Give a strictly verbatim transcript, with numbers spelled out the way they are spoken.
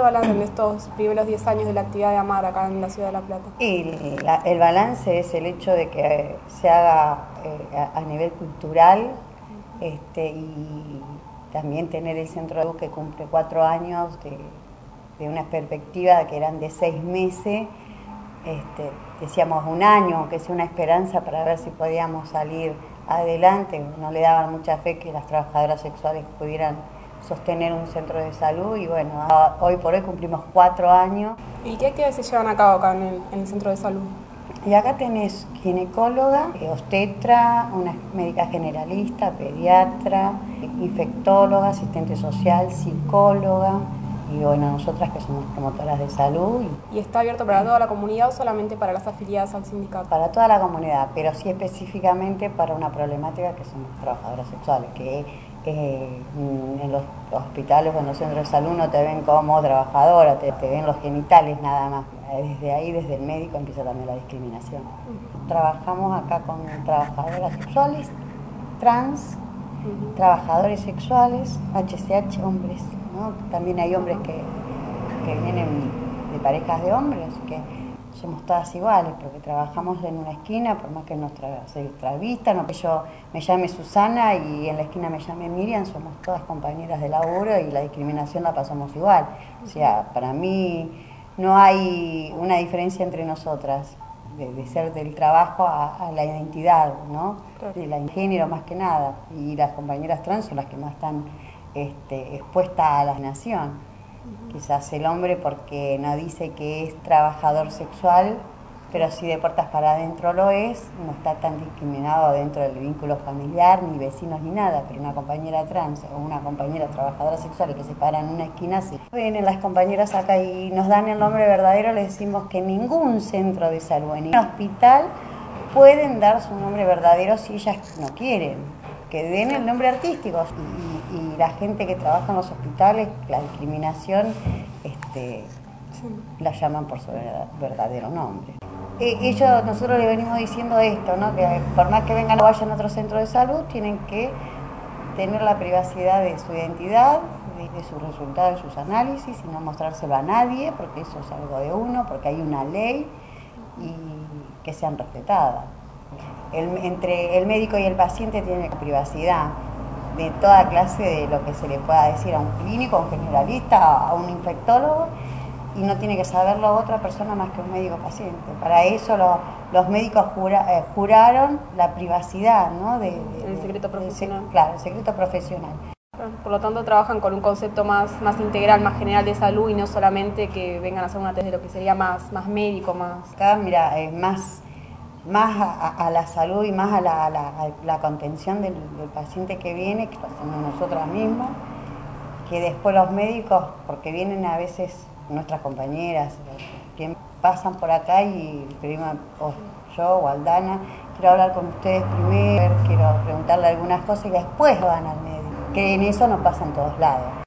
balance en estos primeros diez años de la actividad de AMAR acá en la ciudad de La Plata? Y la, el balance es el hecho de que se haga eh, a, a nivel cultural este, y también tener el centro de salud que cumple cuatro años de, de una perspectiva que eran de seis meses, este, decíamos un año, aunque sea una esperanza para ver si podíamos salir adelante. No le daban mucha fe que las trabajadoras sexuales pudieran sostener un centro de salud y bueno, hoy por hoy cumplimos cuatro años. ¿Y qué actividades se llevan a cabo acá en el, en el centro de salud? Y acá tenés ginecóloga, obstetra, una médica generalista, pediatra, infectóloga, asistente social, psicóloga y bueno, nosotras que somos promotoras de salud. ¿Y está abierto para toda la comunidad o solamente para las afiliadas al sindicato? Para toda la comunidad, pero sí específicamente para una problemática que son las trabajadoras sexuales, que eh, en los hospitales o en los centros de salud no te ven como trabajadora, te, te ven los genitales nada más. Desde ahí, desde el médico, empieza también la discriminación. Uh-huh. Trabajamos acá con trabajadoras sexuales, trans, uh-huh. trabajadores sexuales, H C H, hombres, ¿no? También hay hombres que, que vienen de parejas de hombres, que somos todas iguales, porque trabajamos en una esquina, por más que nos tra- se travistan, o que yo me llame Susana y en la esquina me llame Miriam, somos todas compañeras de laburo y la discriminación la pasamos igual. O sea, para mí no hay una diferencia entre nosotras, de, de ser del trabajo a, a la identidad, ¿no? De la género más que nada, y las compañeras trans son las que más están este, expuestas a la nación. Quizás el hombre porque no dice que es trabajador sexual, pero si de puertas para adentro lo es, no está tan discriminado dentro del vínculo familiar, ni vecinos ni nada, pero una compañera trans o una compañera trabajadora sexual que se para en una esquina, sí. Vienen las compañeras acá y nos dan el nombre verdadero, les decimos que ningún centro de salud, ni hospital pueden dar su nombre verdadero si ellas no quieren. Que den el nombre artístico y, y, y la gente que trabaja en los hospitales, la discriminación, este, sí. la llaman por su verdadero nombre. Eh, ellos, nosotros le venimos diciendo esto, ¿no? Que por más que vengan o vayan a otro centro de salud, tienen que tener la privacidad de su identidad, de, de sus resultados, de sus análisis, y no mostrárselo a nadie, porque eso es algo de uno, porque hay una ley y que sean respetadas. El, entre el médico y el paciente tiene privacidad de toda clase de lo que se le pueda decir a un clínico, a un generalista, a un infectólogo, y no tiene que saberlo otra persona más que un médico paciente. Para eso lo, los médicos jura, eh, juraron la privacidad, ¿no? De, de, el secreto profesional. De, claro, el secreto profesional. Por lo tanto, trabajan con un concepto más, más integral, más general de salud y no solamente que vengan a hacer una test de lo que sería más, más médico, más... Acá, mira, es más... más a, a la salud y más a la, a la, a la contención del, del paciente que viene, que hacemos nosotras mismas, que después los médicos, porque vienen a veces nuestras compañeras, que pasan por acá y prima, o yo o Aldana, quiero hablar con ustedes primero, quiero preguntarle algunas cosas y después van al médico, que en eso no pasa en todos lados.